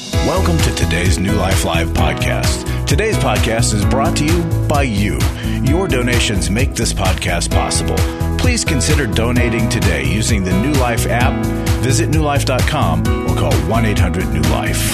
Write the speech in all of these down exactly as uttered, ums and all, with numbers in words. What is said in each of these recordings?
Welcome to today's New Life Live podcast. Today's podcast is brought to you by you. Your donations make this podcast possible. Please consider donating today using the New Life app. Visit new life dot com or call one eight hundred new life.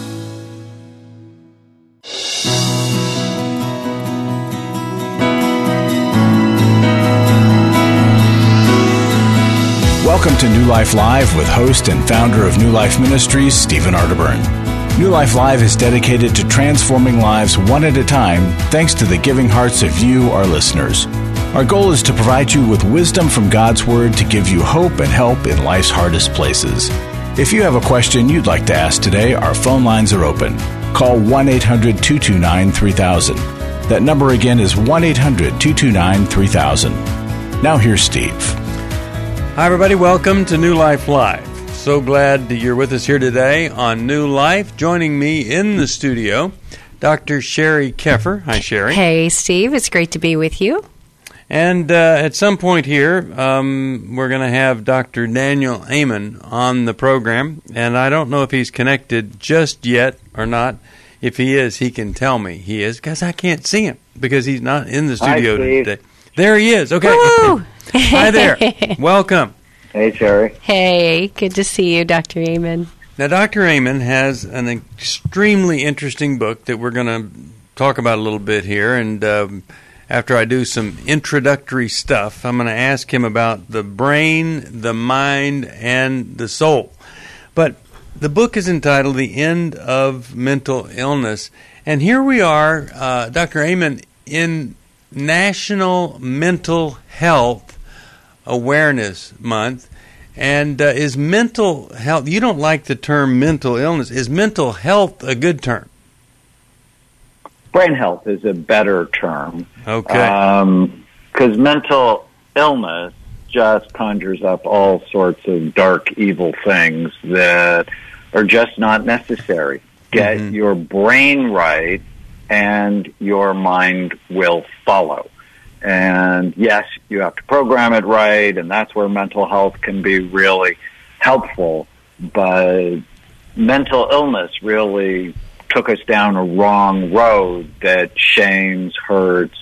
Welcome to New Life Live with host and founder of New Life Ministries, Stephen Arterburn. New Life Live is dedicated to transforming lives one at a time thanks to the giving hearts of you, our listeners. Our goal is to provide you with wisdom from God's Word to give you hope and help in life's hardest places. If you have a question you'd like to ask today, our phone lines are open. Call one eight hundred two two nine three thousand. That number again is one eight hundred two two nine three thousand. Now here's Steve. Hi, everybody. Welcome to New Life Live. So glad that you're with us here today on New Life. Joining me in the studio, Doctor Sherry Keffer. Hi, Sherry. Hey, Steve. It's great to be with you. And uh, at some point here, um, we're going to have Doctor Daniel Amen on the program. And I don't know if he's connected just yet or not. If he is, he can tell me he is, because I can't see him because he's not in the studio Hi, Steve. today. There he is. Okay. Hi there. Welcome. Hey, Sherry. Hey, good to see you, Doctor Amen. Now, Doctor Amen has an extremely interesting book that we're going to talk about a little bit here. And um, after I do some introductory stuff, I'm going to ask him about the brain, the mind, and the soul. But the book is entitled The End of Mental Illness. And here we are, uh, Doctor Amen, in National Mental Health Awareness Month. And uh, is mental health, you don't like the term mental illness, is mental health a good term? Brain health is a better term. Okay. Because um, mental illness just conjures up all sorts of dark, evil things that are just not necessary. Get mm-hmm. your brain right, and your mind will follow. And yes, you have to program it right, and that's where mental health can be really helpful. But mental illness really took us down a wrong road that shames, hurts,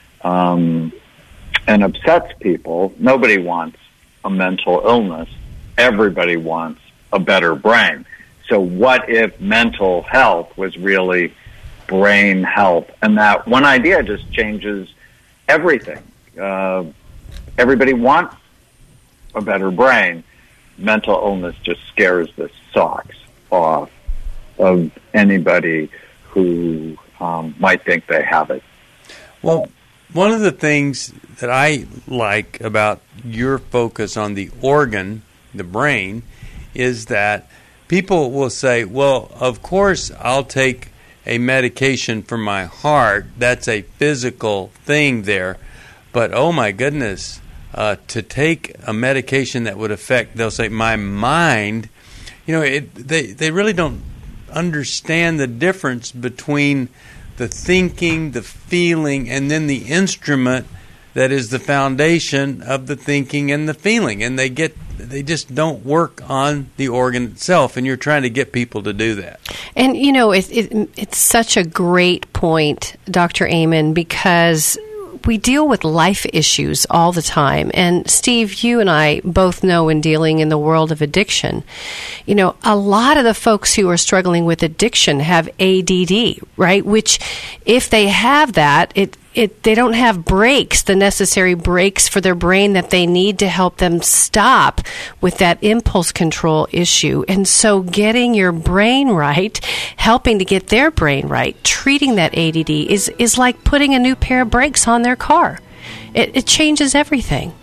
um, and upsets people. Nobody wants a mental illness. Everybody wants a better brain. So what if mental health was really brain health? And that one idea just changes everything. Uh, everybody wants a better brain. Mental illness just scares the socks off of anybody who um, might think they have it. Well, one of the things that I like about your focus on the organ, the brain, is that people will say, well, of course I'll take a medication for my heart. That's a physical thing there. But, oh, my goodness, uh, to take a medication that would affect, they'll say, my mind, you know, it, they, they really don't understand the difference between the thinking, the feeling, and then the instrument that is the foundation of the thinking and the feeling. And they get they just don't work on the organ itself, and you're trying to get people to do that. And, you know, it, it, it's such a great point, Doctor Amen, because we deal with life issues all the time. And, Steve, you and I both know in dealing in the world of addiction, you know, a lot of the folks who are struggling with addiction have A D D, right? Which, if they have that, it It, they don't have breaks, the necessary breaks for their brain that they need to help them stop with that impulse control issue. And so getting your brain right, helping to get their brain right, treating that A D D is, is like putting a new pair of brakes on their car. It, it changes everything.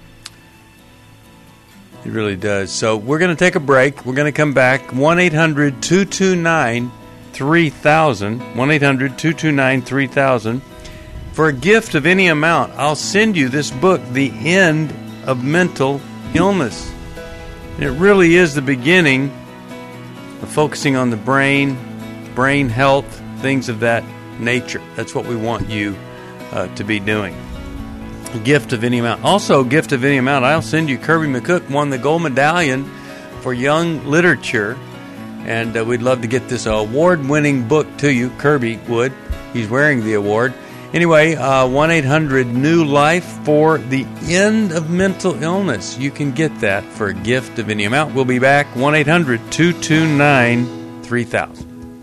It really does. So we're going to take a break. We're going to come back. one eight hundred two two nine three thousand. one eight hundred two two nine three thousand. For a gift of any amount, I'll send you this book, The End of Mental Illness. And it really is the beginning of focusing on the brain, brain health, things of that nature. That's what we want you uh, to be doing. A gift of any amount. Also, a gift of any amount, I'll send you Kirby McCook won the gold medallion for young literature. And uh, we'd love to get this award-winning book to you. Kirby would. He's wearing the award. Anyway, uh, one eight hundred new life for the end of mental illness. You can get that for a gift of any amount. We'll be back. one eight hundred two two nine three thousand.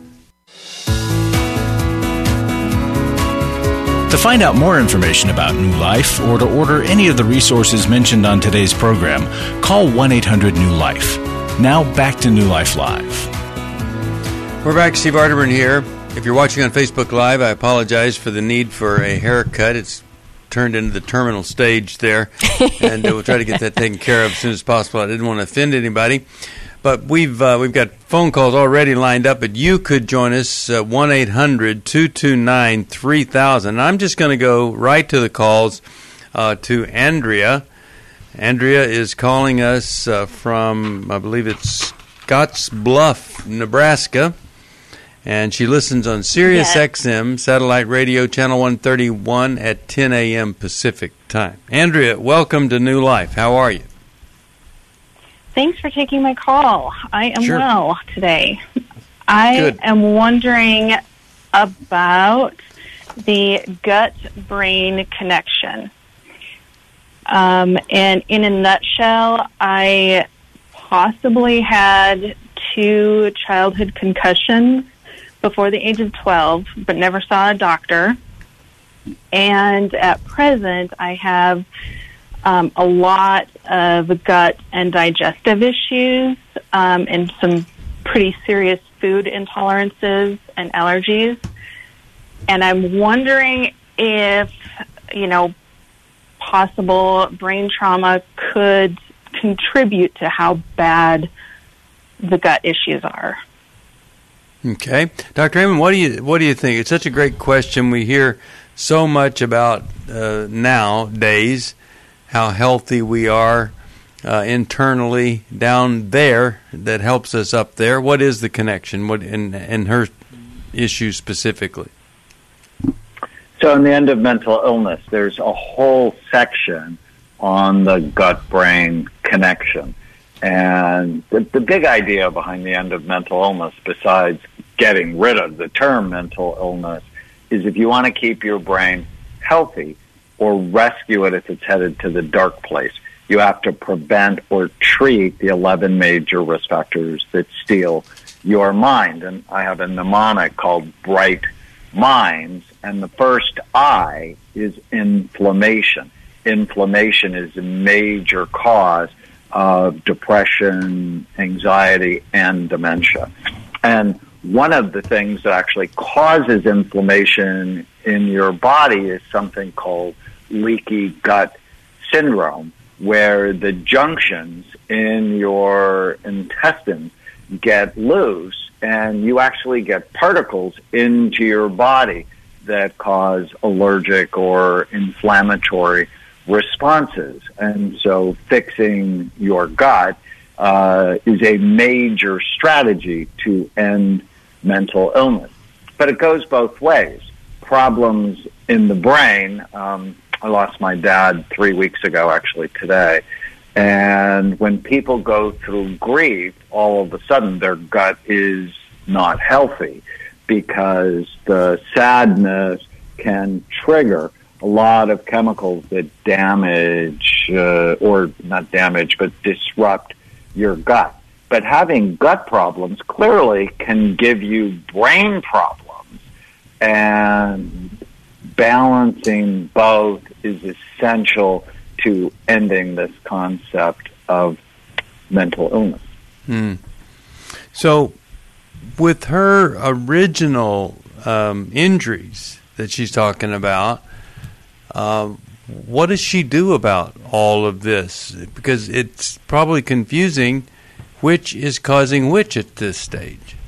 To find out more information about New Life or to order any of the resources mentioned on today's program, call one eight hundred new life. Now back to New Life Live. We're back. Steve Arterburn here. If you're watching on Facebook Live, I apologize for the need for a haircut. It's turned into the terminal stage there, and uh, we'll try to get that taken care of as soon as possible. I didn't want to offend anybody, but we've uh, we've got phone calls already lined up. But you could join us uh, one eight hundred two two nine three thousand. I'm just going to go right to the calls uh, to Andrea. Andrea is calling us uh, from, I believe it's Scotts Bluff, Nebraska. And she listens on Sirius X M, yes. Satellite Radio, Channel one thirty-one at ten a.m. Pacific time. Andrea, welcome to New Life. How are you? Thanks for taking my call. I am sure. well today. I Good. am wondering about the gut-brain connection. Um, and in a nutshell, I possibly had two childhood concussions before the age of twelve, but never saw a doctor. And at present, I have um, a lot of gut and digestive issues um, and some pretty serious food intolerances and allergies. And I'm wondering if, you know, possible brain trauma could contribute to how bad the gut issues are. Okay, Doctor Amen, what do you what do you think? It's such a great question. We hear so much about uh, nowadays how healthy we are uh, internally down there that helps us up there. What is the connection? What in in her issue specifically? So, in the end of mental illness, there's a whole section on the gut-brain connection. And the, the big idea behind the end of mental illness, besides getting rid of the term mental illness, is if you want to keep your brain healthy or rescue it if it's headed to the dark place, you have to prevent or treat the eleven major risk factors that steal your mind. And I have a mnemonic called Bright Minds, and the first I is inflammation. Inflammation is a major cause of depression, anxiety, and dementia. And one of the things that actually causes inflammation in your body is something called leaky gut syndrome, where the junctions in your intestines get loose and you actually get particles into your body that cause allergic or inflammatory responses. And so fixing your gut uh, is a major strategy to end mental illness. But it goes both ways. Problems in the brain. Um, I lost my dad three weeks ago, actually today. And when people go through grief, all of a sudden their gut is not healthy because the sadness can trigger a lot of chemicals that damage, uh, or not damage, but disrupt your gut. But having gut problems clearly can give you brain problems, and balancing both is essential to ending this concept of mental illness. Hmm. So, with her original um, injuries that she's talking about, uh, what does she do about all of this? Because it's probably confusing which is causing which at this stage.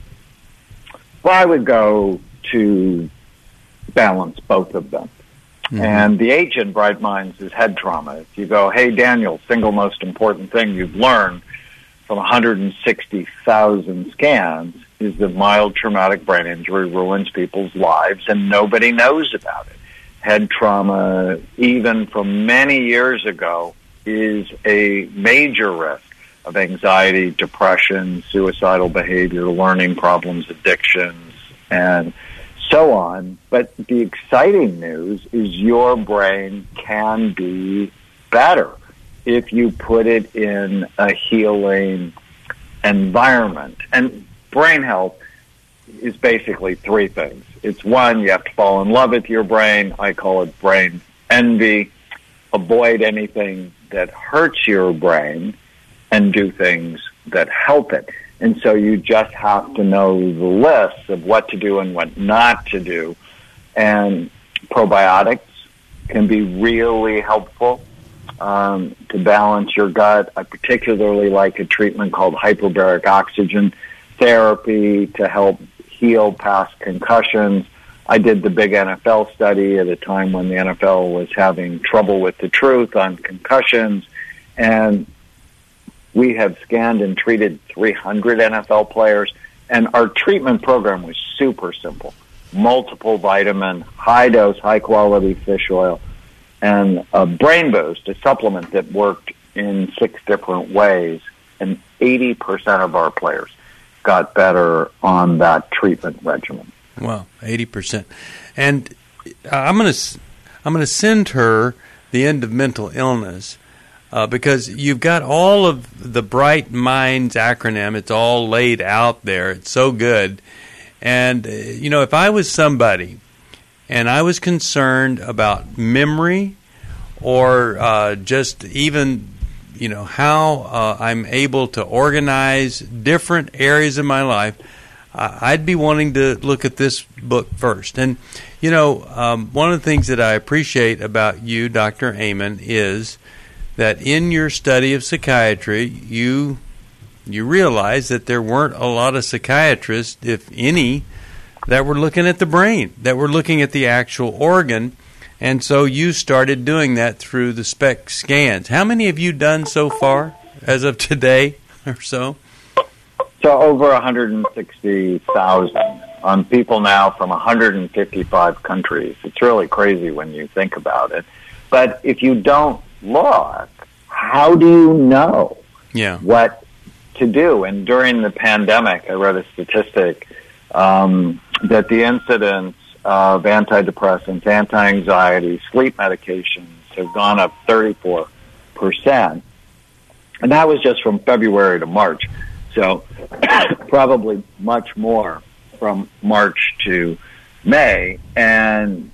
Well, I would go to balance both of them. Mm-hmm. And the H in Bright Minds is head trauma. If you go, hey, Daniel, single most important thing you've learned from one hundred sixty thousand scans is that mild traumatic brain injury ruins people's lives, and nobody knows about it. Head trauma, even from many years ago, is a major risk of anxiety, depression, suicidal behavior, learning problems, addictions, and so on. But the exciting news is your brain can be better if you put it in a healing environment. And brain health is basically three things. It's one, you have to fall in love with your brain. I call it brain envy. Avoid anything that hurts your brain and do things that help it. And so you just have to know the lists of what to do and what not to do. And probiotics can be really helpful um, to balance your gut. I particularly like a treatment called hyperbaric oxygen therapy to help heal past concussions. I did the big N F L study at a time when the N F L was having trouble with the truth on concussions, and we have scanned and treated three hundred N F L players, and our treatment program was super simple. Multiple vitamin, high-dose, high-quality fish oil, and a Brain Boost, a supplement that worked in six different ways, and eighty percent of our players got better on that treatment regimen. Wow, eighty percent. And I'm going to I'm going to send her the End of Mental Illness uh, because you've got all of the Bright Minds acronym. It's all laid out there. It's so good. And, uh, you know, if I was somebody and I was concerned about memory or uh, just even, you know, how uh, I'm able to organize different areas of my life, I'd be wanting to look at this book first. And, you know, um, one of the things that I appreciate about you, Doctor Amen, is that in your study of psychiatry, you you realize that there weren't a lot of psychiatrists, if any, that were looking at the brain, that were looking at the actual organ. And so you started doing that through the SPECT scans. How many have you done so far as of today or so? So over one hundred sixty thousand on people now from one hundred fifty-five countries. It's really crazy when you think about it. But if you don't look, how do you know yeah. what to do? And during the pandemic, I read a statistic um, that the incidence of antidepressants, anti-anxiety, sleep medications have gone up thirty-four percent. And that was just from February to March. So probably much more from March to May. And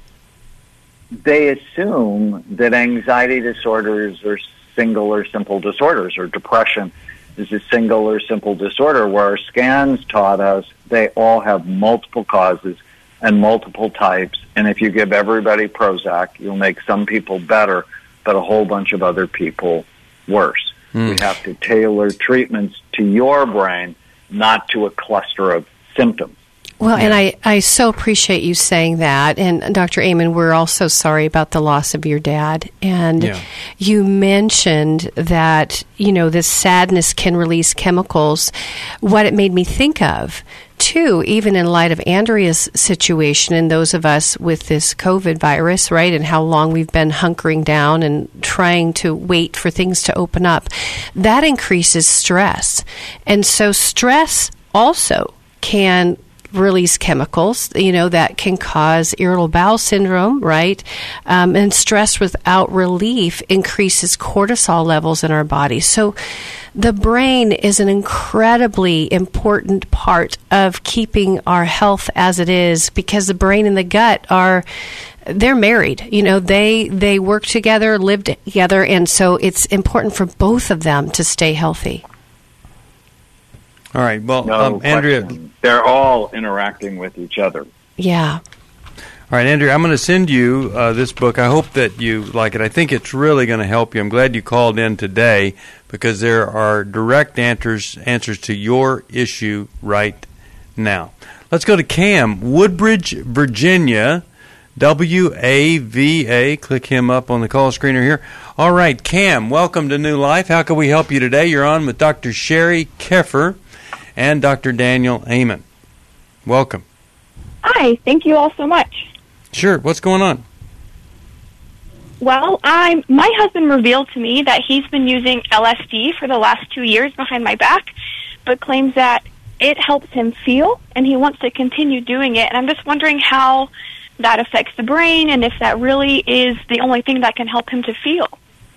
they assume that anxiety disorders are single or simple disorders, or depression is a single or simple disorder, where our scans taught us they all have multiple causes and multiple types. And if you give everybody Prozac, you'll make some people better, but a whole bunch of other people worse. Mm. We have to tailor treatments to your brain, not to a cluster of symptoms. Well, and I, I so appreciate you saying that. And Doctor Amen, we're also sorry about the loss of your dad. And yeah. you mentioned that, you know, this sadness can release chemicals. What it made me think of, too, even in light of Andrea's situation and those of us with this COVID virus, right, and how long we've been hunkering down and trying to wait for things to open up, that increases stress. And so stress also can release chemicals, you know, that can cause irritable bowel syndrome, right? Um, and stress without relief increases cortisol levels in our body. So the brain is an incredibly important part of keeping our health as it is, because the brain and the gut are, they're married. You know, they, they work together, live together, and so it's important for both of them to stay healthy. All right. Well, no um, Andrea, they're all interacting with each other. Yeah. All right, Andrea, I'm going to send you uh, this book. I hope that you like it. I think it's really going to help you. I'm glad you called in today because there are direct answers answers to your issue right now. Let's go to Cam, Woodbridge, Virginia, W A V A. Click him up on the call screener here. All right, Cam, welcome to New Life. How can we help you today? You're on with Doctor Sherry Keffer and Doctor Daniel Amen. Welcome. Hi, thank you all so much. Sure. What's going on? Well, I'm, my husband revealed to me that he's been using L S D for the last two years behind my back, but claims that it helps him feel, and he wants to continue doing it. And I'm just wondering how that affects the brain, and if that really is the only thing that can help him to feel.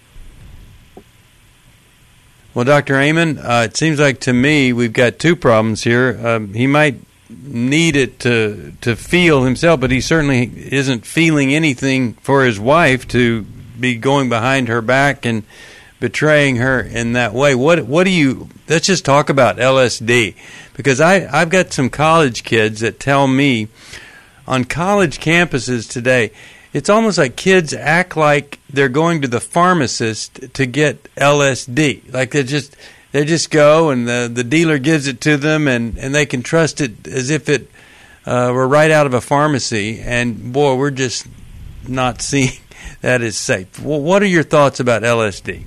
Well, Doctor Amen, uh, it seems like to me we've got two problems here. Um, he might need it to to feel himself, but he certainly isn't feeling anything for his wife to be going behind her back and betraying her in that way. What what do you? Let's just talk about L S D, because I I've got some college kids that tell me on college campuses today, it's almost like kids act like they're going to the pharmacist to get L S D. Like they just they just go and the the dealer gives it to them, and, and they can trust it as if it uh, were right out of a pharmacy. And boy, we're just not seeing that as safe. Well, what are your thoughts about L S D?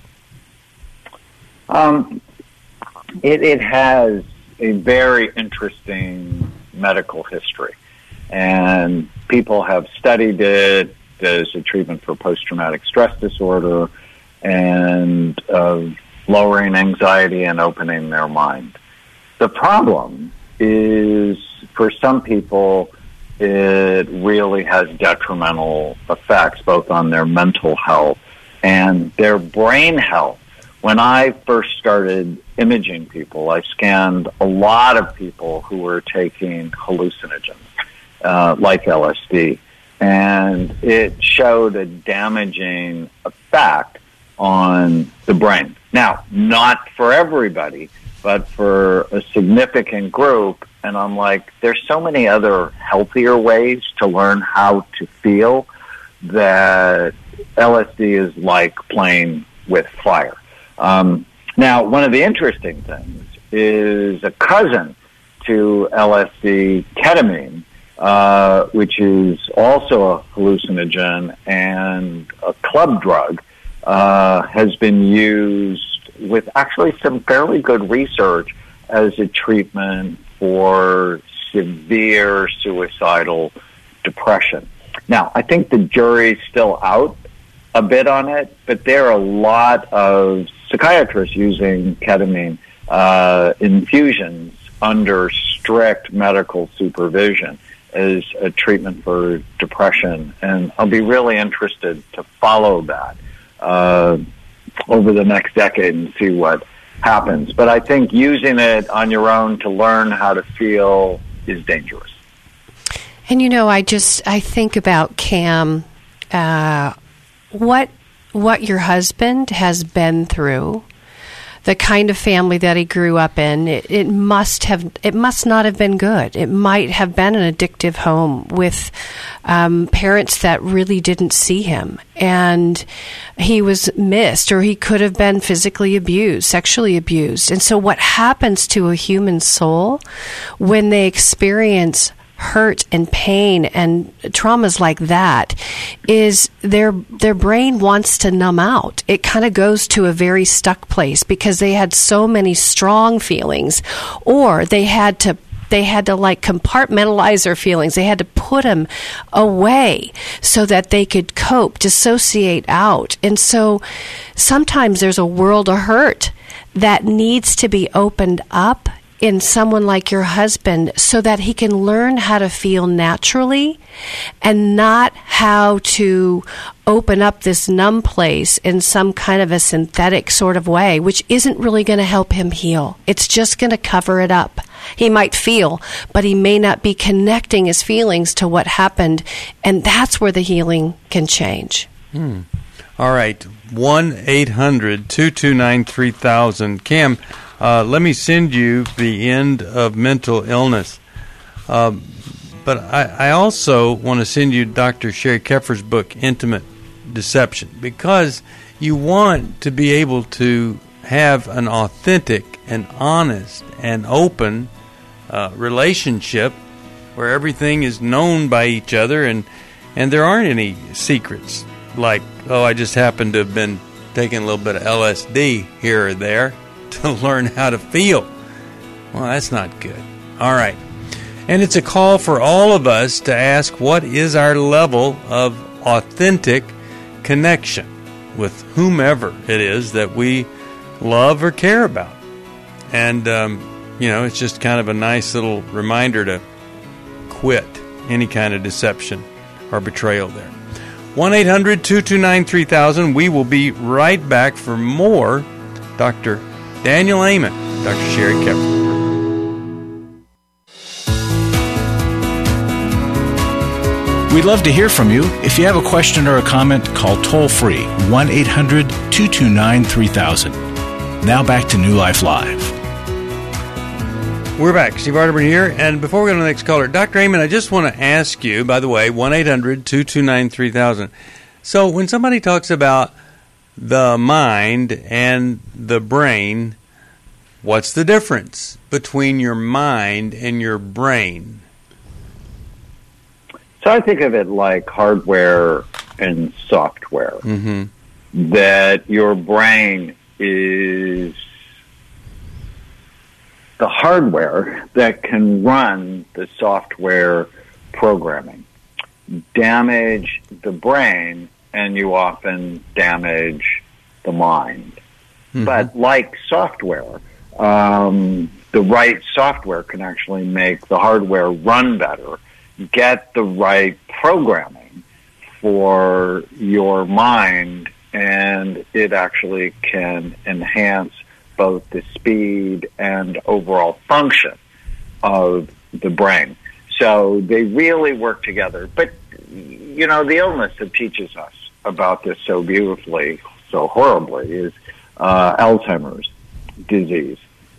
Um, it, it has a very interesting medical history, and people have studied it as a treatment for post-traumatic stress disorder and uh, lowering anxiety and opening their mind. The problem is, for some people, it really has detrimental effects both on their mental health and their brain health. When I first started imaging people, I scanned a lot of people who were taking hallucinogens, uh, like L S D, and it showed a damaging effect on the brain. Now, not for everybody, but for a significant group, and I'm like, there's so many other healthier ways to learn how to feel that L S D is like playing with fire. Um, now, one of the interesting things is a cousin to L S D, ketamine, uh, which is also a hallucinogen and a club drug, uh, has been used with actually some fairly good research as a treatment for severe suicidal depression. Now, I think the jury's still out a bit on it, but there are a lot of psychiatrists using ketamine uh, infusions under strict medical supervision as a treatment for depression. And I'll be really interested to follow that uh, over the next decade and see what happens. But I think using it on your own to learn how to feel is dangerous. And, you know, I just, I think about Cam, uh, what what your husband has been through, the kind of family that he grew up in, it, it must have, it must not have been good. It might have been an addictive home with um, parents that really didn't see him, and he was missed, or he could have been physically abused, sexually abused. And so what happens to a human soul when they experience hurt and pain and traumas like that is their their brain wants to numb out. It kind of goes to a very stuck place because they had so many strong feelings, or they had to they had to like compartmentalize their feelings. They had to put them away so that they could cope, dissociate out. And so sometimes there's a world of hurt that needs to be opened up in someone like your husband so that he can learn how to feel naturally and not how to open up this numb place in some kind of a synthetic sort of way, which isn't really going to help him heal. It's just going to cover it up. He might feel, but he may not be connecting his feelings to what happened, and that's where the healing can change. Hmm. All right. one eight hundred two two nine three thousand. Cam, Uh, let me send you the end of mental illness. Um, but I, I also want to send you Doctor Sherry Keffer's book, Intimate Deception, because you want to be able to have an authentic and honest and open uh, relationship where everything is known by each other and, and there aren't any secrets like, oh, I just happened to have been taking a little bit of L S D here or there to learn how to feel. Well, that's not good. All right. And it's a call for all of us to ask, what is our level of authentic connection with whomever it is that we love or care about. And, um, you know, it's just kind of a nice little reminder to quit any kind of deception or betrayal there. one eight hundred two two nine three thousand. We will be right back for more Doctor Daniel Amen, Doctor Sherry Kepler. We'd love to hear from you. If you have a question or a comment, call toll-free one eight hundred two two nine three thousand. Now back to New Life Live. We're back. Steve Arterburn here. And before we go to the next caller, Doctor Amen, I just want to ask you, by the way, one eight hundred two two nine three thousand. So when somebody talks about the mind and the brain, what's the difference between your mind and your brain? So I think of it like hardware and software. Mm-hmm. That your brain is the hardware that can run the software programming. Damage the brain, and you often damage the mind. Mm-hmm. But like software, um, the right software can actually make the hardware run better, get the right programming for your mind, and it actually can enhance both the speed and overall function of the brain. So they really work together. But, you know, the illness that teaches us about this so beautifully, so horribly, is uh, Alzheimer's disease.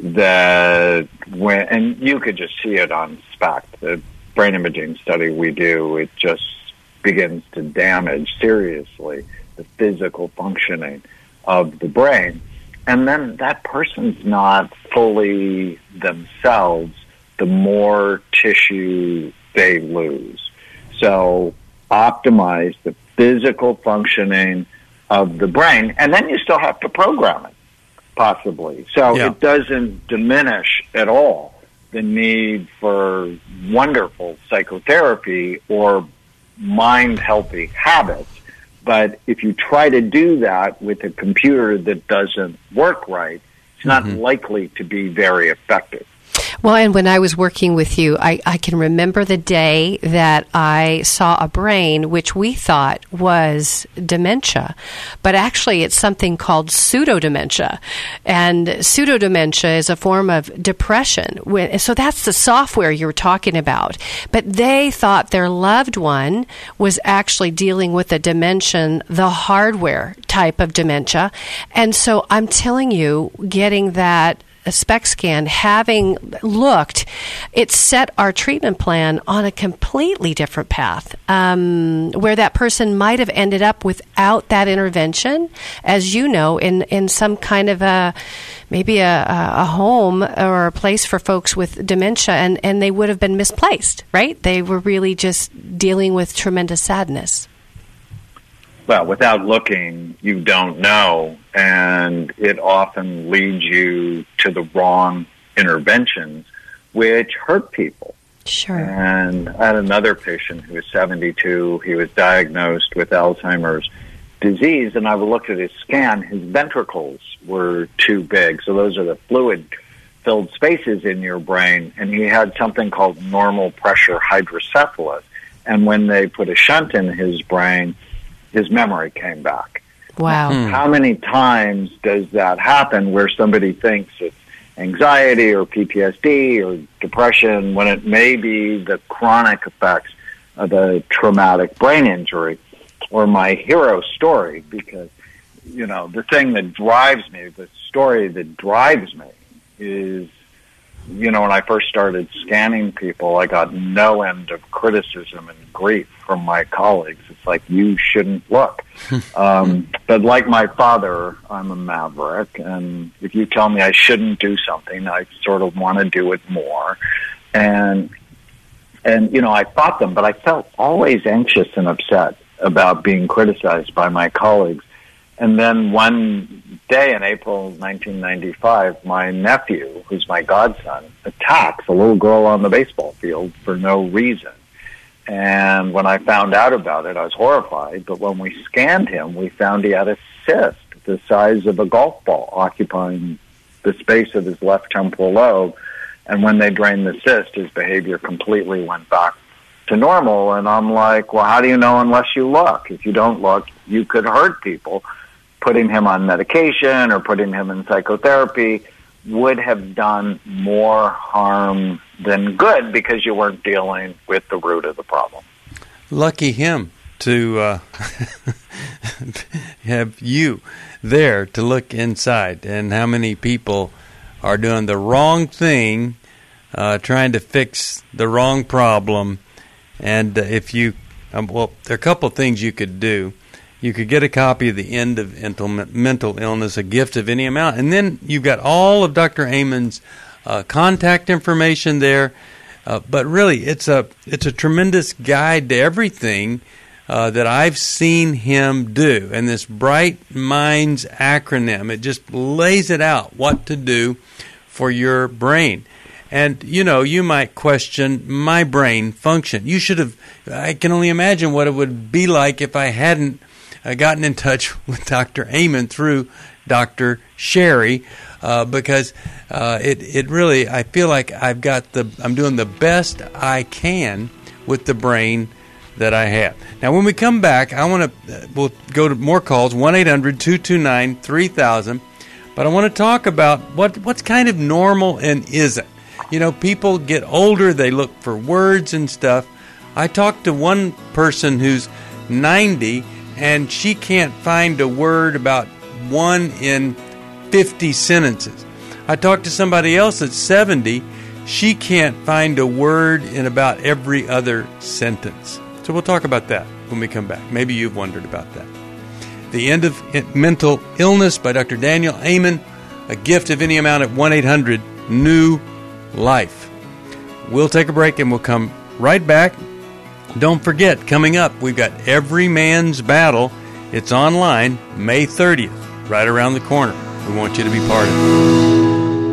That when, and you could just see it on SPECT, the brain imaging study we do, it just begins to damage seriously the physical functioning of the brain. And then that person's not fully themselves the more tissue they lose. So optimize the physical functioning of the brain, and then you still have to program it, possibly. So yeah. It doesn't diminish at all the need for wonderful psychotherapy or mind-healthy habits. But if you try to do that with a computer that doesn't work right, it's not mm-hmm. likely to be very effective. Well, and when I was working with you, I, I can remember the day that I saw a brain which we thought was dementia, but actually it's something called pseudodementia. And pseudodementia is a form of depression. So that's the software you were talking about. But they thought their loved one was actually dealing with a dementia, the hardware type of dementia. And so I'm telling you, getting that a SPECT scan, having looked, it set our treatment plan on a completely different path, um, where that person might have ended up without that intervention, as you know, in, in some kind of a, maybe a, a home or a place for folks with dementia, and, and they would have been misplaced, right? They were really just dealing with tremendous sadness. Well, without looking, you don't know, and it often leads you to the wrong interventions, which hurt people. Sure. And I had another patient who was seventy-two. He was diagnosed with Alzheimer's disease, and I looked at his scan. His ventricles were too big, so those are the fluid-filled spaces in your brain, and he had something called normal pressure hydrocephalus. And when they put a shunt in his brain, his memory came back. Wow. Hmm. How many times does that happen where somebody thinks it's anxiety or P T S D or depression when it may be the chronic effects of a traumatic brain injury? Or my hero story, because, you know, the thing that drives me, the story that drives me is, you know, when I first started scanning people, I got no end of criticism and grief from my colleagues. It's like, you shouldn't look. um, but like my father, I'm a maverick, and if you tell me I shouldn't do something, I sort of want to do it more. And, and you know, I fought them, but I felt always anxious and upset about being criticized by my colleagues. And then one day in April nineteen ninety-five, my nephew, who's my godson, attacks a little girl on the baseball field for no reason. And when I found out about it, I was horrified. But when we scanned him, we found he had a cyst the size of a golf ball occupying the space of his left temporal lobe. And when they drained the cyst, his behavior completely went back to normal. And I'm like, well, how do you know unless you look? If you don't look, you could hurt people. Putting him on medication or putting him in psychotherapy would have done more harm than good because you weren't dealing with the root of the problem. Lucky him to uh, have you there to look inside. And how many people are doing the wrong thing, uh, trying to fix the wrong problem. And uh, if you, um, well, there are a couple of things you could do. You could get a copy of The End of Mental Illness, A Gift of Any Amount. And then you've got all of Doctor Amen's uh, contact information there. Uh, but really, it's a it's a tremendous guide to everything uh, that I've seen him do. And this Bright Minds acronym, it just lays it out, what to do for your brain. And, you know, you might question my brain function. You should have, I can only imagine what it would be like if I hadn't uh, gotten in touch with Doctor Amen through Doctor Sherry, uh, because uh, it, it really, I feel like I've got the, I'm doing the best I can with the brain that I have. Now, when we come back, I want to, uh, we'll go to more calls, one eight hundred two two nine three thousand, but I want to talk about what what's kind of normal and isn't. You know, people get older, they look for words and stuff. I talked to one person who's ninety, and she can't find a word about one in fifty sentences. I talked to somebody else that's seventy. She can't find a word in about every other sentence. So we'll talk about that when we come back. Maybe you've wondered about that. The End of Mental Illness by Doctor Daniel Amen, A Gift of Any Amount at one eight hundred new life. We'll take a break and we'll come right back. Don't forget, coming up, we've got Every Man's Battle. It's online May thirtieth, right around the corner. We want you to be part of it.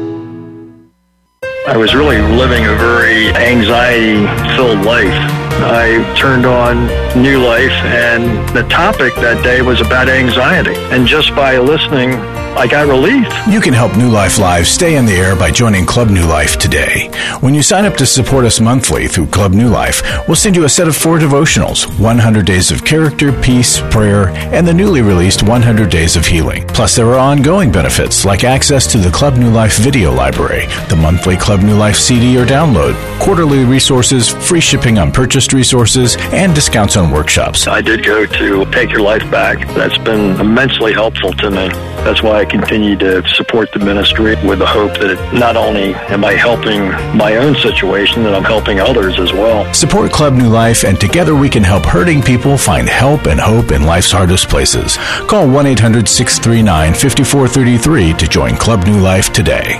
I was really living a very anxiety-filled life. I turned on New Life, and the topic that day was about anxiety. And just by listening, I got relief. You can help New Life Live stay in the air by joining Club New Life today. When you sign up to support us monthly through Club New Life, we'll send you a set of four devotionals, one hundred Days of Character, Peace, Prayer, and the newly released one hundred Days of Healing. Plus, there are ongoing benefits like access to the Club New Life video library, the monthly Club New Life C D or download, quarterly resources, free shipping on purchased resources, and discounts on workshops. I did go to Take Your Life Back. That's been immensely helpful to me. That's why I continue to support the ministry with the hope that not only am I helping my own situation, that I'm helping others as well. Support Club New Life, and together we can help hurting people find help and hope in life's hardest places. Call one eight hundred six three nine five four three three to join Club New Life today.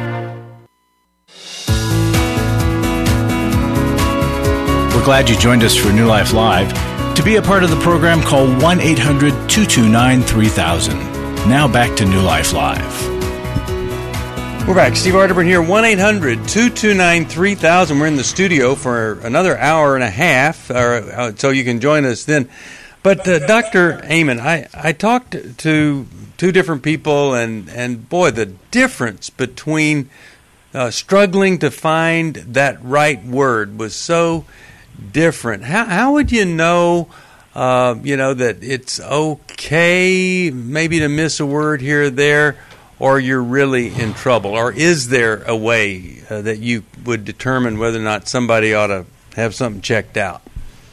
We're glad you joined us for New Life Live. To be a part of the program, call one eight hundred two two nine three thousand. Now back to New Life Live. We're back. Steve Arterburn here, one eight hundred two two nine three thousand. We're in the studio for another hour and a half, or, uh, so you can join us then. But uh, Doctor Amen, I, I talked to two different people, and, and boy, the difference between uh, struggling to find that right word was so different. How how would you know, uh, you know, that it's okay maybe to miss a word here or there, or you're really in trouble? Or is there a way uh, that you would determine whether or not somebody ought to have something checked out?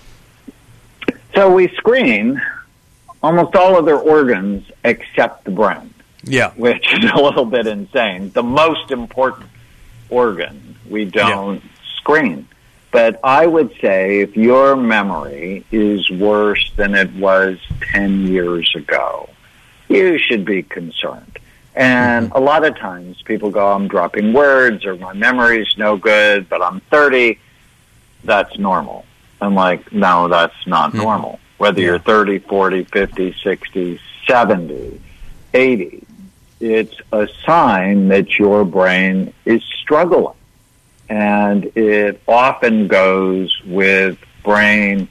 So we screen almost all of their organs except the brain. Yeah. Which is a little bit insane. The most important organ we don't yeah. screen. But I would say if your memory is worse than it was ten years ago, you should be concerned. And mm-hmm. a lot of times people go, I'm dropping words, or my memory's no good, but I'm thirty. That's normal. I'm like, no, that's not mm-hmm. normal. Whether yeah. you're thirty, forty, fifty, sixty, seventy, eighty, it's a sign that your brain is struggling. And it often goes with brain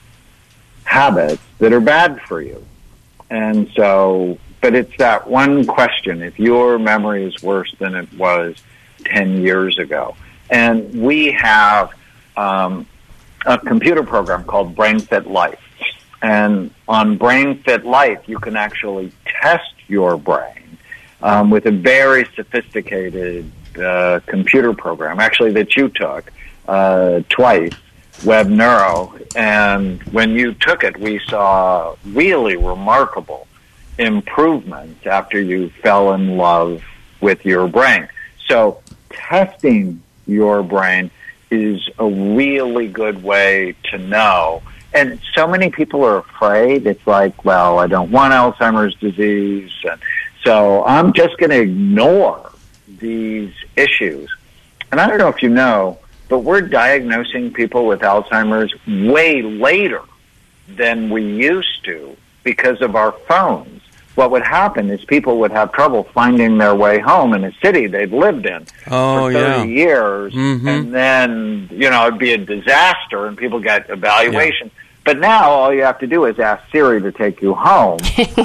habits that are bad for you. And so, but it's that one question, if your memory is worse than it was ten years ago. And we have um, a computer program called BrainFit Life. And on BrainFit Life, you can actually test your brain um, with a very sophisticated uh, computer program, actually that you took uh, twice, Web Neuro. And when you took it, we saw really remarkable improvements after you fell in love with your brain. So testing your brain is a really good way to know. And so many people are afraid. It's like, well, I don't want Alzheimer's disease. And so I'm just going to ignore these issues. And I don't know if you know, but we're diagnosing people with Alzheimer's way later than we used to because of our phones. What would happen is people would have trouble finding their way home in a city they'd lived in oh, for thirty yeah. years. Mm-hmm. And then, you know, it'd be a disaster and people get evaluation. Yeah. But now all you have to do is ask Siri to take you home.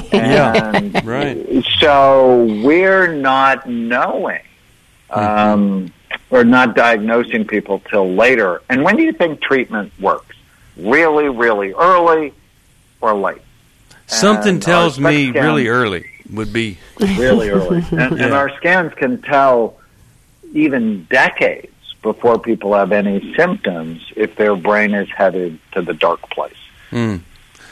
And yeah, right. So we're not knowing um, or not diagnosing people till later. And when do you think treatment works? Really, really early or late? Something And tells our me scans, really early would be. really early. And, Yeah. and our scans can tell even decades before people have any symptoms if their brain is headed to the dark place. Mm.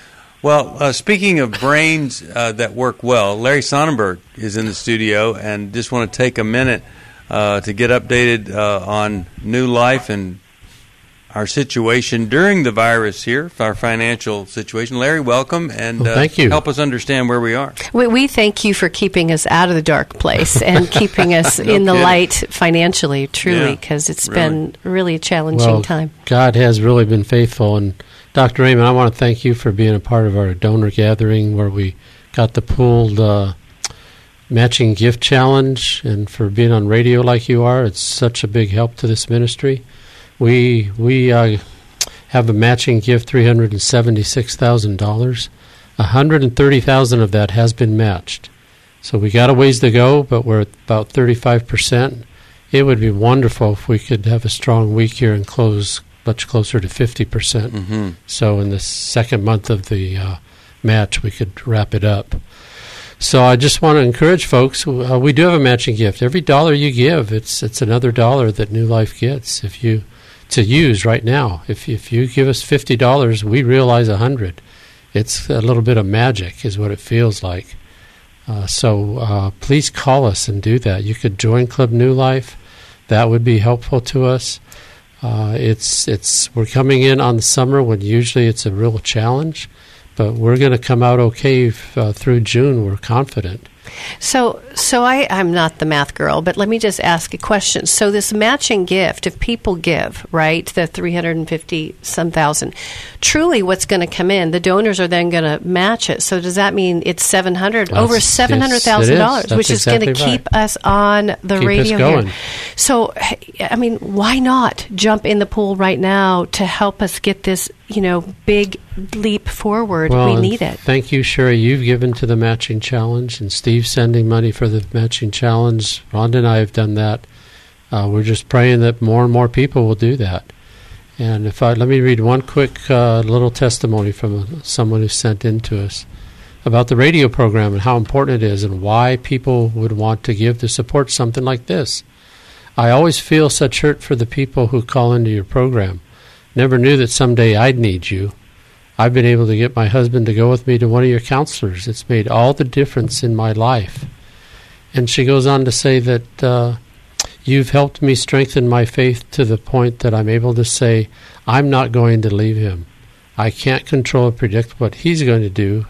Well, uh, speaking of brains uh, that work well, Larry Sonnenberg is in the studio, and just want to take a minute uh, to get updated uh, on New Life and our situation during the virus here, our financial situation. Larry, welcome, and well, thank uh, you. help us understand where we are. We, we thank you for keeping us out of the dark place and keeping us No in the kidding. light financially, truly, Yeah, because it's really. been really a challenging well, time. God has really been faithful. And Doctor Amen, I want to thank you for being a part of our donor gathering where we got the pooled uh, matching gift challenge, and for being on radio like you are. It's such a big help to this ministry. We we uh, have a matching gift, three hundred seventy-six thousand dollars. one hundred thirty thousand dollars of that has been matched. So we got a ways to go, but we're at about thirty-five percent. It would be wonderful if we could have a strong week here and close much closer to fifty percent. Mm-hmm. So in the second month of the uh, match, we could wrap it up. So I just want to encourage folks, uh, we do have a matching gift. Every dollar you give, it's it's another dollar that New Life gets if you to use right now. If if you give us fifty dollars, we realize one hundred dollars. It's a little bit of magic is what it feels like. Uh, so uh, please call us and do that. You could join Club New Life. That would be helpful to us. Uh, it's it's we're coming in on the summer when usually it's a real challenge, but we're going to come out okay uh, through June. We're confident. So, so I, I'm not the math girl, but let me just ask a question. So this matching gift, if people give, right, the three hundred fifty some thousand, truly what's going to come in, the donors are then going to match it. So does that mean it's seven hundred, That's- over seven hundred thousand dollars, yes, which is that's going to exactly keep us on the Keep us radio going. here? So, I mean, why not jump in the pool right now to help us get this, you know, big leap forward? Well, we and need it. Thank you, Sherry. You've given to the matching challenge, and Steve's sending money for the matching challenge. Rhonda and I have done that. Uh, we're just praying that more and more people will do that. And if I let me read one quick uh, little testimony from someone who sent in to us about the radio program and how important it is and why people would want to give to support something like this. I always feel such hurt for the people who call into your program. Never knew that someday I'd need you. I've been able to get my husband to go with me to one of your counselors. It's made all the difference in my life. And she goes on to say that uh, you've helped me strengthen my faith to the point that I'm able to say, I'm not going to leave him. I can't control or predict what he's going to do,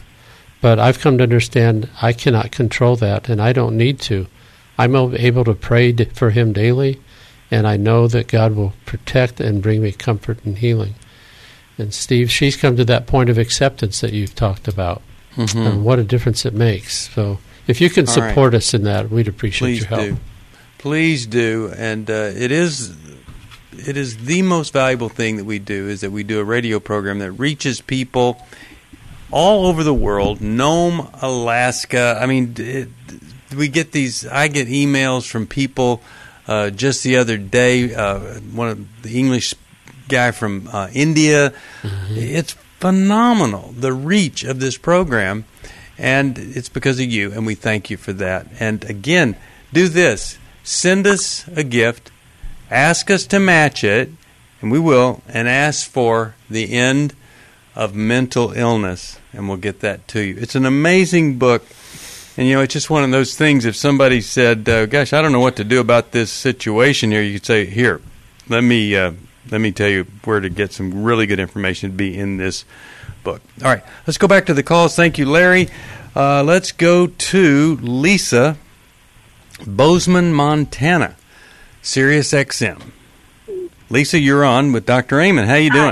but I've come to understand I cannot control that, and I don't need to. I'm able to pray for him daily, and I know that God will protect and bring me comfort and healing. And Steve, she's come to that point of acceptance that you've talked about, mm-hmm. and what a difference it makes. So if you can All support right. us in that, we'd appreciate Please your help. do. Please do. And uh, it is it is the most valuable thing that we do is that we do a radio program that reaches people all over the world. Nome, Alaska. I mean, it, we get these. I get emails from people. Uh, just the other day, uh, one of the English guy from uh, India. Mm-hmm. It's phenomenal, the reach of this program, and it's because of you, and we thank you for that. And again, do this. Send us a gift, ask us to match it, and we will, and ask for the end of mental illness, and we'll get that to you. It's an amazing book. And, you know, it's just one of those things. If somebody said, uh, gosh, I don't know what to do about this situation here, you could say, here, let me uh, let me tell you where to get some really good information to be in this book. All right, let's go back to the calls. Thank you, Larry. Uh, let's go to Lisa, Bozeman, Montana, Sirius X M. Lisa, you're on with Doctor Amen. How you doing?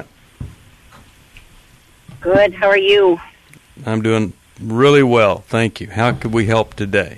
Good. How are you? I'm doing really well, thank you. How could we help today?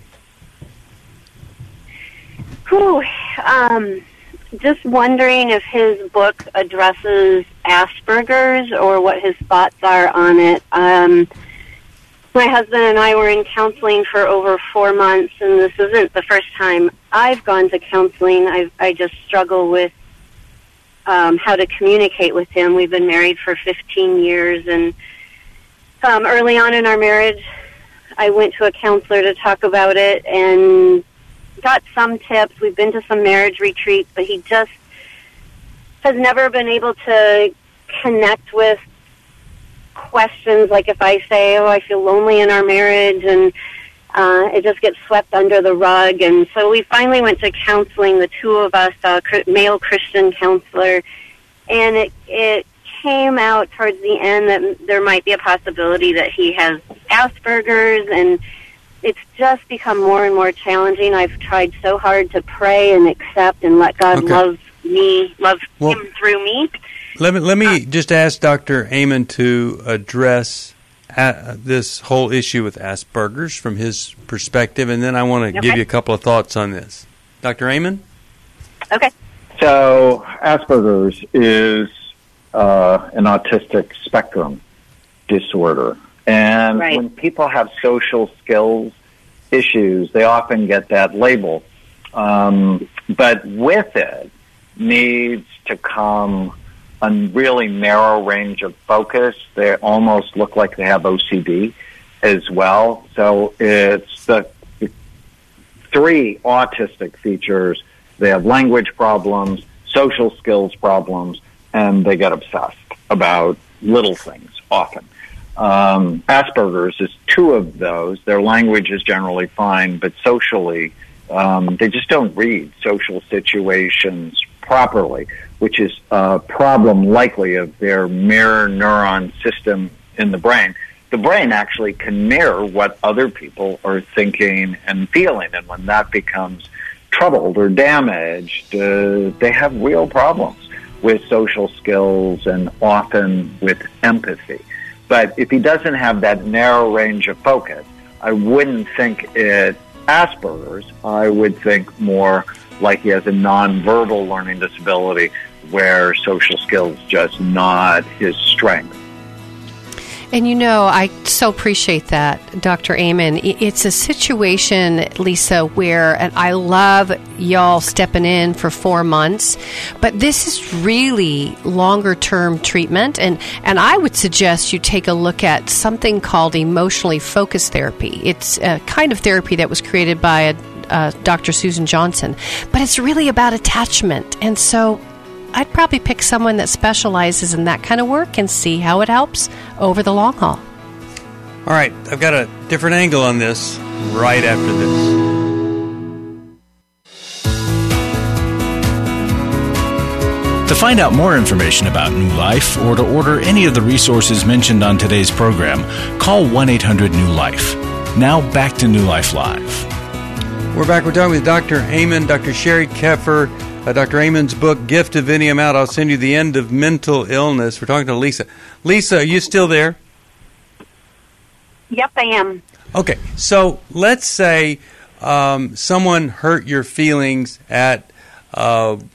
Whew, um, just wondering if his book addresses Asperger's or what his thoughts are on it. Um, my husband and I were in counseling for over four months, and this isn't the first time I've gone to counseling. I, I just struggle with um, how to communicate with him. We've been married for fifteen years, and Um, early on in our marriage, I went to a counselor to talk about it and got some tips. We've been to some marriage retreats, but he just has never been able to connect with questions like if I say, oh, I feel lonely in our marriage, and uh, it just gets swept under the rug. And so we finally went to counseling, the two of us, a male Christian counselor, and it it came out towards the end that there might be a possibility that he has Asperger's, and it's just become more and more challenging. I've tried so hard to pray and accept and let God okay. love me, love well, him through me. Let me let me uh, just ask Doctor Amen to address uh, this whole issue with Asperger's from his perspective, and then I want to okay. give you a couple of thoughts on this. Doctor Amen? Okay. So Asperger's is Uh, an autistic spectrum disorder. And right. when people have social skills issues, they often get that label. Um, but with it needs to come a really narrow range of focus. They almost look like they have O C D as well. So it's the three autistic features. They have language problems, social skills problems, and they get obsessed about little things often. Um, Asperger's is two of those. Their language is generally fine, but socially, um, they just don't read social situations properly, which is a problem likely of their mirror neuron system in the brain. The brain actually can mirror what other people are thinking and feeling, and when that becomes troubled or damaged, uh, they have real problems with social skills and often with empathy. But if he doesn't have that narrow range of focus, I wouldn't think it Asperger's. I would think more like he has a nonverbal learning disability where social skills just not his strength. And you know, I so appreciate that, Doctor Amen. It's a situation, Lisa, where, and I love y'all stepping in for four months, but this is really longer-term treatment, and, and I would suggest you take a look at something called emotionally focused therapy. It's a kind of therapy that was created by a, uh, Doctor Susan Johnson, but it's really about attachment, and so I'd probably pick someone that specializes in that kind of work and see how it helps over the long haul. All right, I've got a different angle on this right after this. To find out more information about New Life or to order any of the resources mentioned on today's program, call one eight hundred new life. Now back to New Life Live. We're back. We're talking with Doctor Amen, Doctor Sherry Keffer. Uh, Doctor Amen's book, Gift of Any Amount. I'll send you the end of mental illness. We're talking to Lisa. Lisa, are you still there? Yep, I am. Okay, so let's say um, someone hurt your feelings at uh,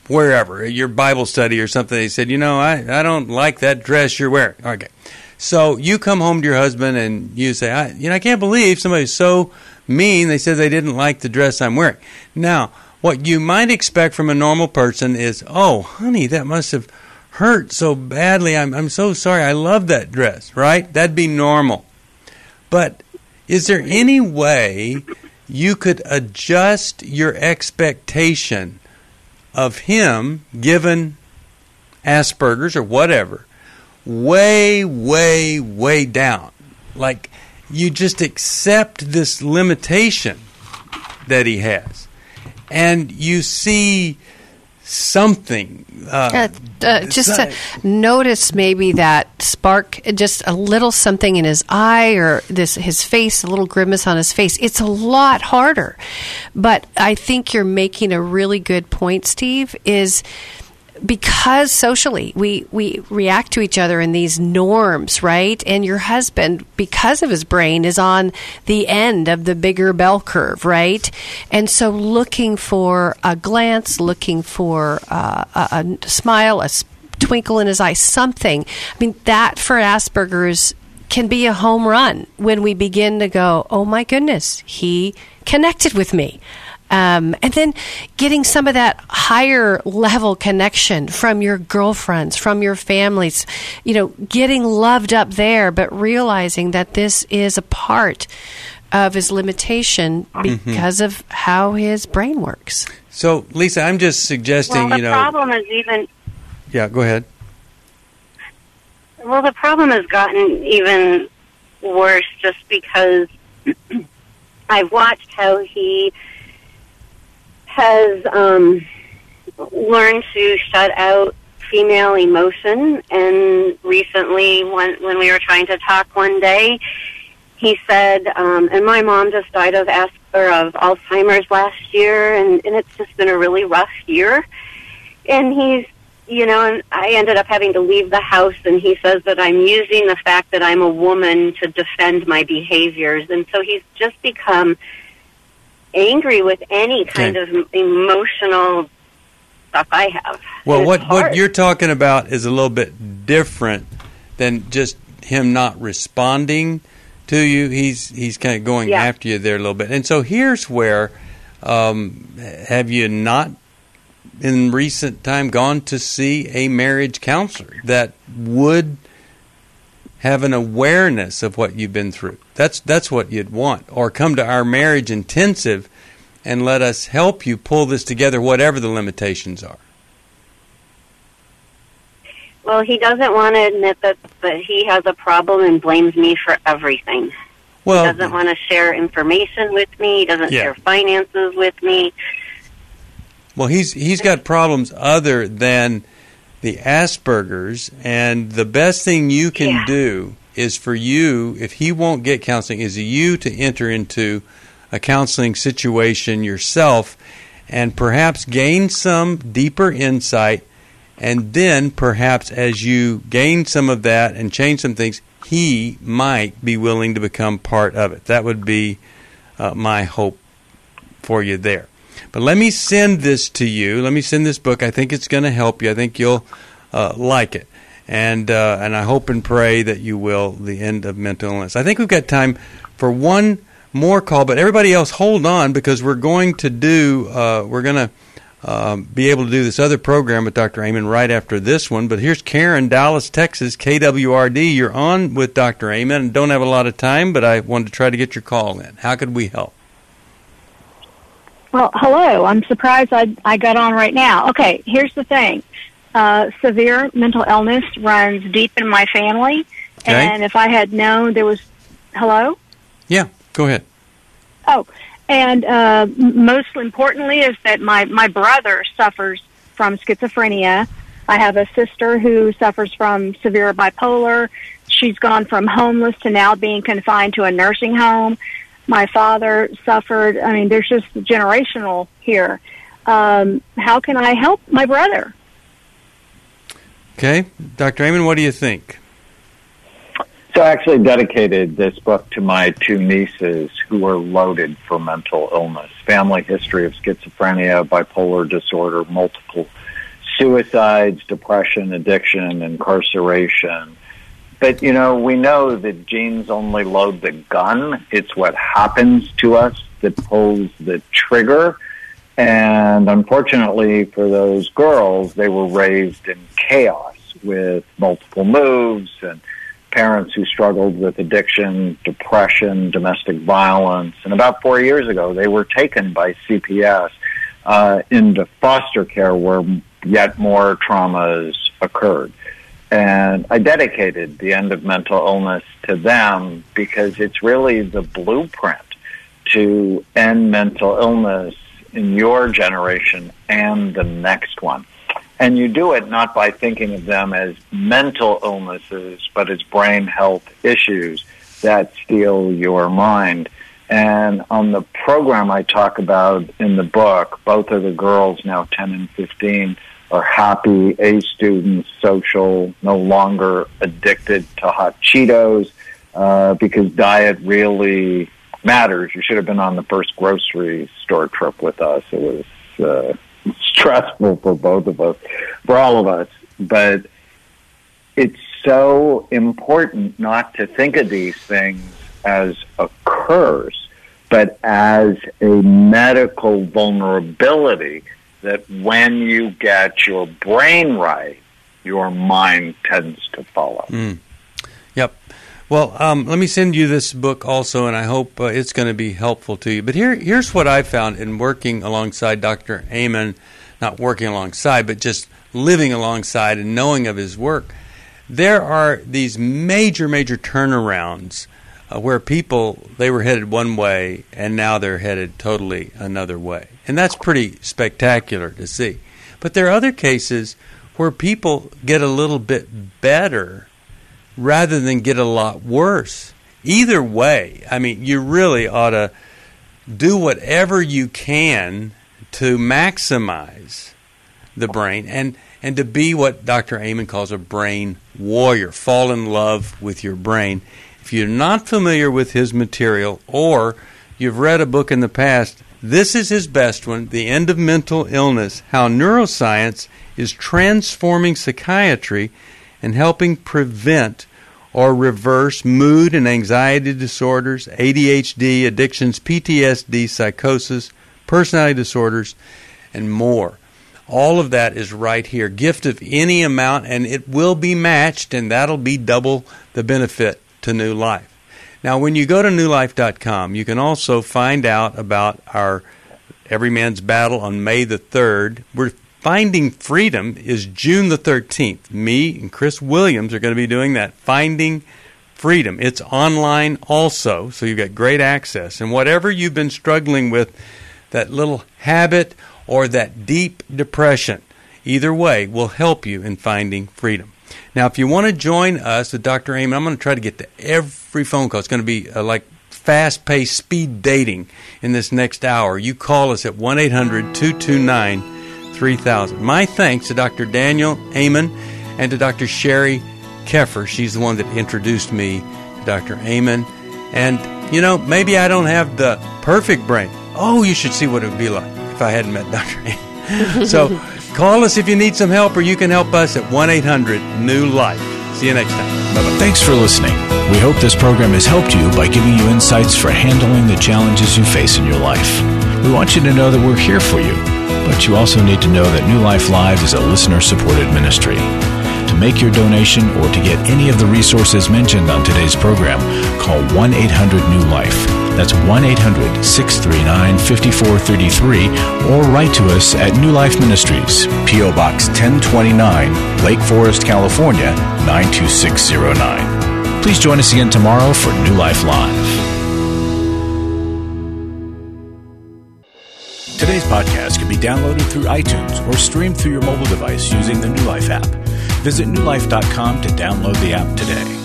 wherever, your Bible study or something. They said, you know, I, I don't like that dress you're wearing. Okay. So you come home to your husband and you say, I, you know, I can't believe somebody's so mean. They said they didn't like the dress I'm wearing. Now, what you might expect from a normal person is, oh, honey, that must have hurt so badly. I'm I'm so sorry. I love that dress, right? That'd be normal. But is there any way you could adjust your expectation of him, given Asperger's or whatever, way, way, way down? Like, you just accept this limitation that he has, and you see something. Uh, uh, uh, just to notice maybe that spark, just a little something in his eye or this his face, a little grimace on his face. It's a lot harder. But I think you're making a really good point, Steve, is because socially we, we react to each other in these norms, right? And your husband, because of his brain, is on the end of the bigger bell curve, right? And so looking for a glance, looking for uh, a, a smile, a twinkle in his eye, something. I mean, that for Asperger's can be a home run when we begin to go, oh my goodness, he connected with me. Um, and then getting some of that higher level connection from your girlfriends, from your families, you know, getting loved up there, but realizing that this is a part of his limitation because mm-hmm. of how his brain works. So, Lisa, I'm just suggesting, well, the you know... the problem is even... Yeah, go ahead. Well, the problem has gotten even worse just because I've watched how he has um, learned to shut out female emotion. And recently, when, when we were trying to talk one day, he said, um, and my mom just died of Asperger's, of Alzheimer's last year, and, and it's just been a really rough year. And he's, you know, and I ended up having to leave the house, and he says that I'm using the fact that I'm a woman to defend my behaviors. And so he's just become angry with any kind okay. of emotional stuff I have. Well, what, what you're talking about is a little bit different than just him not responding to you. He's he's kind of going yeah. after you there a little bit. And so here's where, um, have you not in recent time gone to see a marriage counselor that would have an awareness of what you've been through? That's that's what you'd want. Or come to our marriage intensive and let us help you pull this together, whatever the limitations are. Well, he doesn't want to admit that, that he has a problem and blames me for everything. Well, he doesn't want to share information with me. He doesn't yeah. share finances with me. Well, he's he's got problems other than the Asperger's, and the best thing you can yeah. do is for you, if he won't get counseling, is you to enter into a counseling situation yourself and perhaps gain some deeper insight, and then perhaps as you gain some of that and change some things, he might be willing to become part of it. That would be uh, my hope for you there. But let me send this to you. Let me send this book. I think it's going to help you. I think you'll uh, like it. And uh, and I hope and pray that you will, The End of Mental Illness. I think we've got time for one more call, but everybody else hold on, because we're going to do, uh, we're going to um, be able to do this other program with Doctor Amen right after this one. But here's Karen, Dallas, Texas, K W R D. You're on with Doctor Amen and don't have a lot of time, but I wanted to try to get your call in. How could we help? Well, hello. I'm surprised I, I got on right now. Okay, here's the thing. Uh, severe mental illness runs deep in my family, okay. And if I had known there was... Hello? Yeah, go ahead. Oh, and uh, most importantly is that my, my brother suffers from schizophrenia. I have a sister who suffers from severe bipolar. She's gone from homeless to now being confined to a nursing home. My father suffered. I mean, there's just generational here. Um, how can I help my brother? Okay. Doctor Amen, what do you think? So I actually dedicated this book to my two nieces who are loaded for mental illness. Family history of schizophrenia, bipolar disorder, multiple suicides, depression, addiction, incarceration. But, you know, we know that genes only load the gun. It's what happens to us that pulls the trigger. And unfortunately for those girls, they were raised in chaos with multiple moves and parents who struggled with addiction, depression, domestic violence. And about four years ago, they were taken by C P S uh, into foster care where yet more traumas occurred. And I dedicated the end of mental illness to them because it's really the blueprint to end mental illness in your generation and the next one. And you do it not by thinking of them as mental illnesses, but as brain health issues that steal your mind. And on the program I talk about in the book, both of the girls, now ten and fifteen, are happy, A students, social, no longer addicted to hot Cheetos, uh, because diet really matters. You should have been on the first grocery store trip with us. It was uh, stressful for both of us, for all of us. But it's so important not to think of these things as a curse, but as a medical vulnerability that when you get your brain right, your mind tends to follow. Mm. Yep. Well, um, let me send you this book also, and I hope uh, it's going to be helpful to you. But here, here's what I found in working alongside Doctor Amen, not working alongside, but just living alongside and knowing of his work. There are these major, major turnarounds uh, where people, they were headed one way, and now they're headed totally another way. And that's pretty spectacular to see. But there are other cases where people get a little bit better rather than get a lot worse. Either way, I mean, you really ought to do whatever you can to maximize the brain and, and to be what Doctor Amen calls a brain warrior. Fall in love with your brain. If you're not familiar with his material or you've read a book in the past, this is his best one, The End of Mental Illness, How Neuroscience is Transforming Psychiatry and helping prevent or reverse mood and anxiety disorders, A D H D, addictions, P T S D, psychosis, personality disorders, and more. All of that is right here. Gift of any amount, and it will be matched, and that'll be double the benefit to New Life. Now, when you go to new life dot com, you can also find out about our Every Man's Battle on May the third. We're Finding Freedom is June the thirteenth. Me and Chris Williams are going to be doing that. Finding Freedom. It's online also, so you've got great access. And whatever you've been struggling with, that little habit or that deep depression, either way will help you in finding freedom. Now, if you want to join us with Doctor Amen, I'm going to try to get to every phone call. It's going to be uh, like fast-paced speed dating in this next hour. You call us at one eight hundred two two nine three thousand. My thanks to Doctor Daniel Amen and to Doctor Sherry Keffer. She's the one that introduced me to Doctor Amen. And, you know, maybe I don't have the perfect brain. Oh, you should see what it would be like if I hadn't met Doctor Amen. So call us if you need some help, or you can help us at one eight hundred new life. See you next time. Bye-bye. Thanks for listening. We hope this program has helped you by giving you insights for handling the challenges you face in your life. We want you to know that we're here for you, but you also need to know that New Life Live is a listener-supported ministry. To make your donation or to get any of the resources mentioned on today's program, call one eight hundred new life. That's one eight hundred six three nine five four three three, or write to us at New Life Ministries, P O Box ten twenty-nine, Lake Forest, California, nine two six zero nine. Please join us again tomorrow for New Life Live. Today's podcast can be downloaded through iTunes or streamed through your mobile device using the New Life app. Visit new life dot com to download the app today.